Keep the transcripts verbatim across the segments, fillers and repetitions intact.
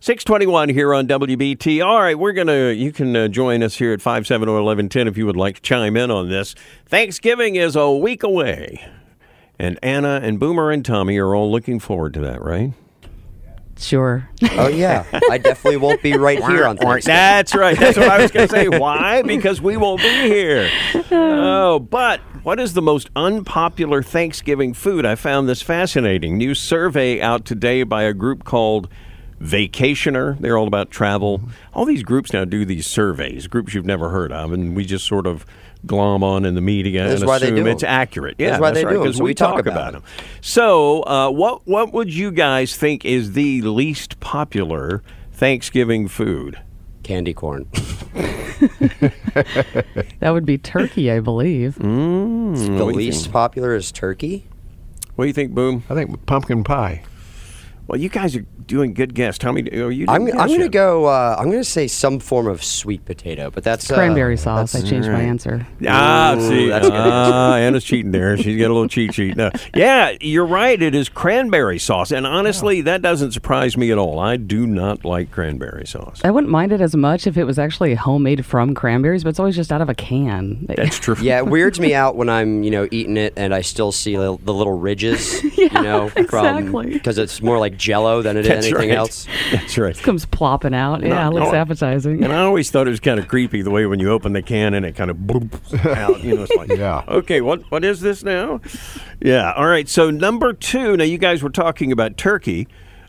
six twenty-one here on W B T. All right, we're going to, you can uh, join us here at five seven zero, eleven ten if you would like to chime in on this. Thanksgiving is a week away, and Anna and Boomer and Tommy are all looking forward to that, right? Sure. Oh, yeah. I definitely won't be right here on Thanksgiving. That's right. That's what I was going to say. Why? Because we won't be here. Oh, but what is the most unpopular Thanksgiving food? I found this fascinating. New survey out today by a group called Vacationer. They're all about travel. All these groups now do these surveys, groups you've never heard of, and we just sort of glom on in the media That's and why they assume do it's them. accurate. Yeah, that's why that's they right, do them, because so we, we talk, talk about, about them. So uh, what, what would you guys think is the least popular Thanksgiving food? Candy corn. That would be turkey, I believe. Mm, The what do you least think? popular is turkey. What do you think, Boom? I think pumpkin pie. Well, you guys are doing good guess. Tommy, are you? I'm, doing I'm guess going to yet? go, uh, I'm going to say some form of sweet potato, but that's... Uh, Cranberry sauce. I that's- changed my right. answer. Ah, Ooh, see, that's a good ah, Anna's cheating there. She's got a little cheat sheet. No. Yeah, you're right. It is cranberry sauce, and honestly, that doesn't surprise me at all. I do not like cranberry sauce. I wouldn't mind it as much if it was actually homemade from cranberries, but it's always just out of a can. That's true. Yeah, it weirds me out when I'm, you know, eating it and I still see the, the little ridges, you know, from exactly. because it's more like Jello than it is That's anything right. else. That's right. Comes plopping out. Yeah, it looks no. appetizing. And I always thought it was kind of creepy the way when you open the can and it kind of bloops out. You know, it's like, Yeah. okay, what what is this now? Yeah. All right. So number two. Now you guys were talking about turkey.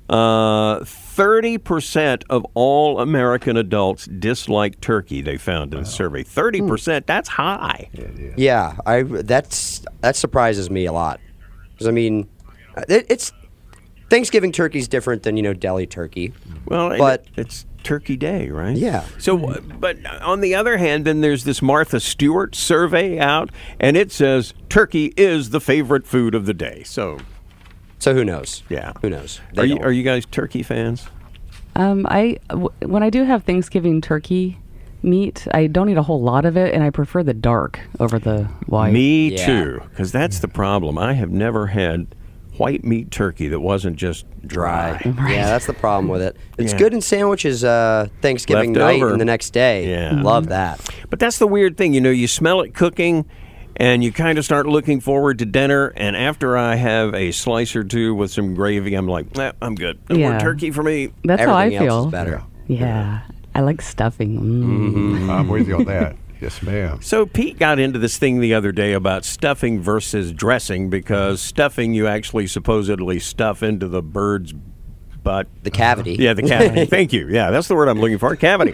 Uh, Thirty percent of all American adults dislike turkey. They found in the survey. Thirty percent. That's high. Yeah, I that's that surprises me a lot. Because I mean, it, it's Thanksgiving turkey's different than you know deli turkey. Well, and But- it- it's Turkey Day, right? Yeah. So, but on the other hand, then there's this Martha Stewart survey out, and it says turkey is the favorite food of the day. So, So who knows? yeah, Who knows? They Are you don't. are you guys turkey fans? Um, I w- when I do have Thanksgiving turkey meat, I don't eat a whole lot of it, and I prefer the dark over the white. Me Yeah. too, because that's the problem. I have never had white meat turkey that wasn't just dry. Yeah, that's the problem with it. It's Yeah. good in sandwiches uh, Thanksgiving Left night over. and the next day. Yeah. Love that. But that's the weird thing. You know, you smell it cooking, and you kind of start looking forward to dinner. And after I have a slice or two with some gravy, I'm like, eh, I'm good. No more Yeah. turkey for me. That's how I Everything else feel. is better. Yeah, I like stuffing. Mm. I'm with you on that. Yes, ma'am. So Pete got into this thing the other day about stuffing versus dressing, because stuffing you actually supposedly stuff into the bird's butt. The cavity. Yeah, the cavity. Thank you. Yeah, that's the word I'm looking for. Cavity.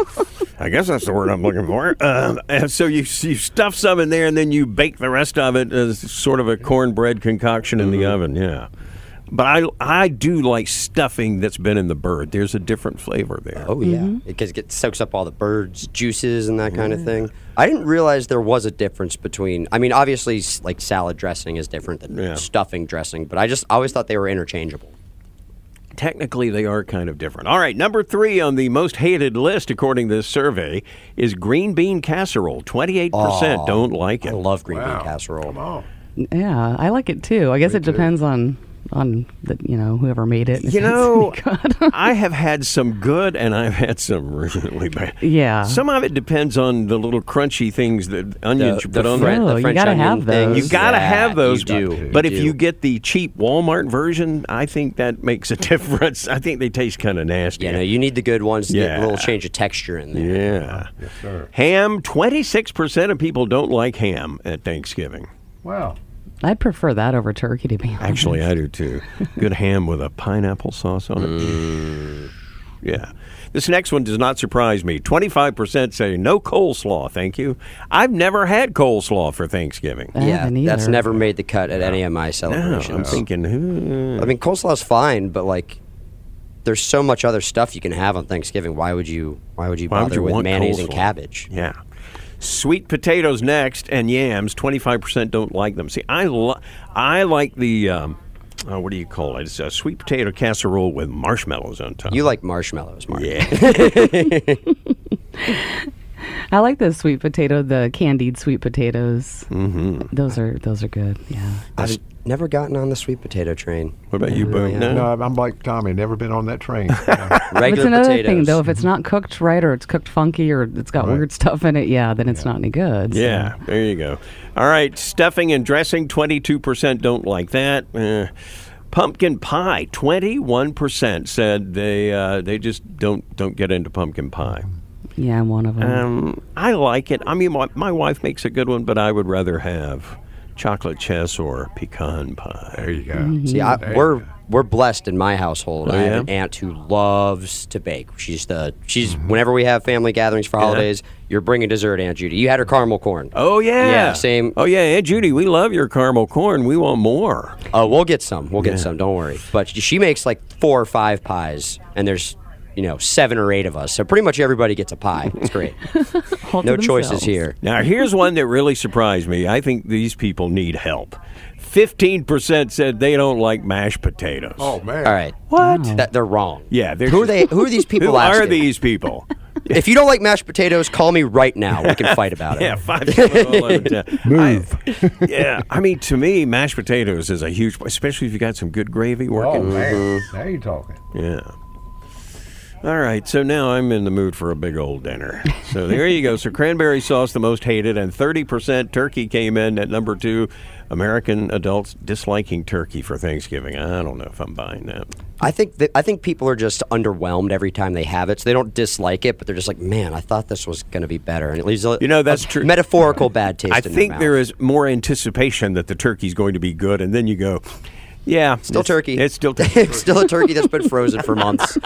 I guess that's the word I'm looking for. Um, and so you you stuff some in there, and then you bake the rest of it as sort of a cornbread concoction in the oven. Yeah. But I, I do like stuffing that's been in the bird. There's a different flavor there. Oh yeah, because it gets, soaks up all the birds' juices and that kind of thing. I didn't realize there was a difference between. I mean, obviously, s- like salad dressing is different than Yeah. stuffing dressing, but I just I always thought they were interchangeable. Technically, they are kind of different. All right, number three on the most hated list, according to this survey, is green bean casserole. twenty-eight percent Aw, don't like it. I love green Wow. bean casserole. Come on. Yeah, I like it too. I guess Me it too. depends on on the you know whoever made it. You If it's know, any good. I have had some good, and I've had some really bad. Yeah. Some of it depends on the little crunchy things that onions you The, put the, on Fren- there. Oh, the you French gotta onion have those. things. You got to Yeah, have those. You do. But you if do. you get the cheap Walmart version, I think that makes a difference. I think they taste kind of nasty. yeah, no, you need the good ones to get Yeah. a little change of texture in there. Yeah. Yes, sir. Ham, twenty-six percent of people don't like ham at Thanksgiving. Wow. I'd prefer that over turkey, to be honest. Actually, I do too. Good ham with a pineapple sauce on it. Yeah. This next one does not surprise me. twenty-five percent say no coleslaw, thank you. I've never had coleslaw for Thanksgiving. I Yeah, haven't that's either. never made the cut at any of my No, celebrations. I'm thinking, hmm. I mean, coleslaw's fine, but like, there's so much other stuff you can have on Thanksgiving. Why would you? Why would you Why would bother you with want mayonnaise and coleslaw? cabbage? Yeah. Sweet potatoes next, and yams. twenty-five percent don't like them. See, I, lo- I like the, um, uh, what do you call it? It's a sweet potato casserole with marshmallows on top. You like marshmallows, Mark? Yeah. I like the sweet potato, the candied sweet potatoes. Mm-hmm. Those are those are good. Yeah. I've never gotten on the sweet potato train. What about you, Boone? Yeah. No? No, I'm like Tommy. Never been on that train. Yeah. Regular It's another potatoes. thing though. If it's not cooked right, or it's cooked funky, or it's got Right. weird stuff in it, yeah, then it's not any good. so. Yeah, there you go. All right, stuffing and dressing, twenty-two percent don't like that. Eh. Pumpkin pie, twenty-one percent said they uh, they just don't don't get into pumpkin pie. Yeah, I'm one of them. Um, I like it. I mean, my, my wife makes a good one, but I would rather have chocolate chess or pecan pie. There you go. Mm-hmm. See, I, There you we're go. we're blessed in my household. Oh, I have yeah? an aunt who loves to bake. She's the she's whenever we have family gatherings for holidays, you're bringing dessert, Aunt Judy. You had her caramel corn. Oh yeah, Yeah, same. Oh yeah, Aunt Judy, we love your caramel corn. We want more. Oh, we'll get some. We'll get Yeah. some. Don't worry. But she makes like four or five pies, and there's you know seven or eight of us, so pretty much everybody gets a pie. It's great. All to No choices themselves. here. Now here's one that really surprised me. I think these people need help. Fifteen percent said they don't like mashed potatoes. Oh man. All right. What? That they're wrong. Yeah, they're Who are just- they? Who are these people? Who are asking? these people? If you don't like mashed potatoes, call me right now. We can fight about it. Yeah, five, seven, eleven, ten. Move. I- yeah, I mean, to me, mashed potatoes is a huge, especially if you got some good gravy Oh working. man. Now you're talking. Yeah. All right, so now I'm in the mood for a big old dinner. So there you go. So cranberry sauce, the most hated, and thirty percent turkey came in at number two. American adults disliking turkey for Thanksgiving. I don't know if I'm buying that. I think that, I think people are just underwhelmed every time they have it. So they don't dislike it, but they're just like, man, I thought this was going to be better, and it leaves a You know, that's a true. metaphorical bad taste. I in their think mouth. there is more anticipation that the turkey's going to be good, and then you go, yeah. still it's- turkey. It's still turkey. It's still a turkey that's been frozen for months.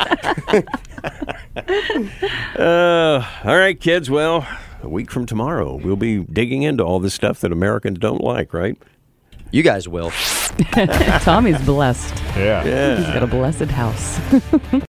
Uh, all right, kids. Well, a week from tomorrow, we'll be digging into all this stuff that Americans don't like, right? You guys will. Tommy's blessed. Yeah. Yeah. He's got a blessed house.